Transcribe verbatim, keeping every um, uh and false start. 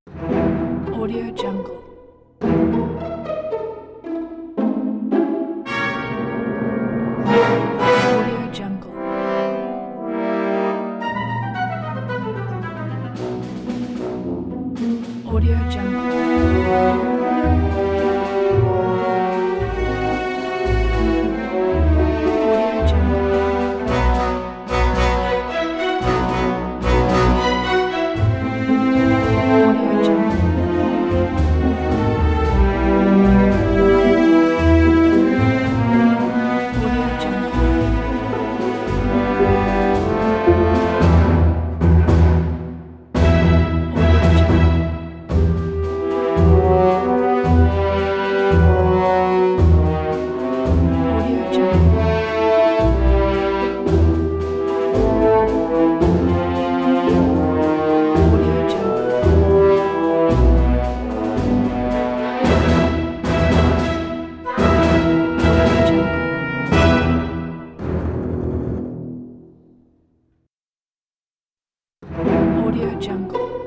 Audio Jungle. Audio Jungle. Audio Jungle. Audio Jungle. Audio Jungle. Audio Jungle. Audio Jungle. Audio Jungle. Audio Jungle. Audio Jungle. Audio Jungle.